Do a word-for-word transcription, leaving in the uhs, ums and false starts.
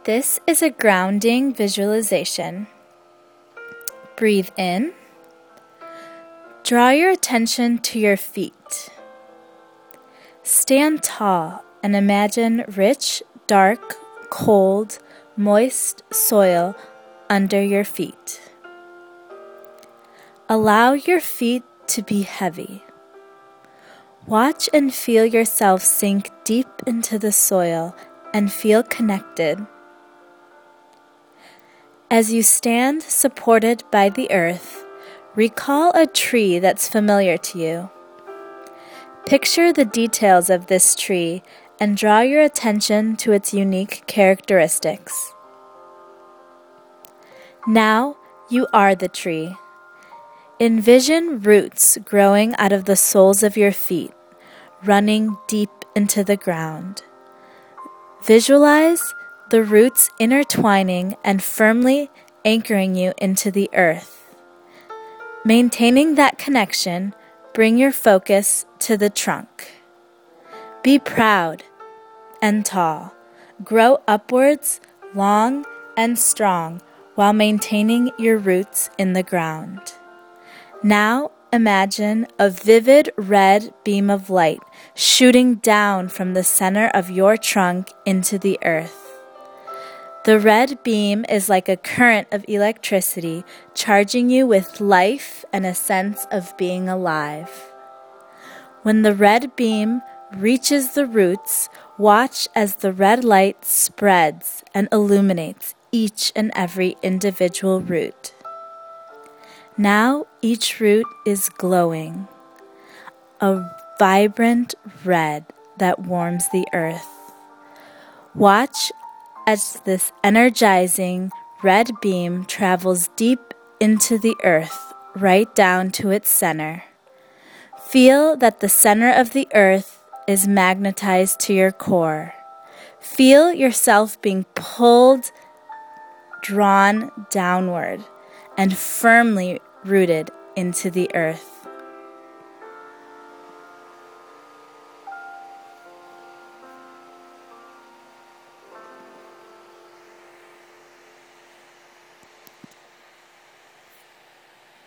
This is a grounding visualization. Breathe in. Draw your attention to your feet. Stand tall and imagine rich, dark, cold, moist soil under your feet. Allow your feet to be heavy. Watch and feel yourself sink deep into the soil and feel connected. As you stand supported by the earth, recall a tree that's familiar to you. Picture the details of this tree and draw your attention to its unique characteristics. Now you are the tree. Envision roots growing out of the soles of your feet, running deep into the ground. Visualize the roots intertwining and firmly anchoring you into the earth. Maintaining that connection, bring your focus to the trunk. Be proud and tall. Grow upwards, long and strong, while maintaining your roots in the ground. Now imagine a vivid red beam of light shooting down from the center of your trunk into the earth. The red beam is like a current of electricity charging you with life and a sense of being alive. When the red beam reaches the roots, watch as the red light spreads and illuminates each and every individual root. Now each root is glowing, a vibrant red that warms the earth. Watch as this energizing red beam travels deep into the earth, right down to its center. Feel that the center of the earth is magnetized to your core. Feel yourself being pulled, drawn downward, and firmly rooted into the earth.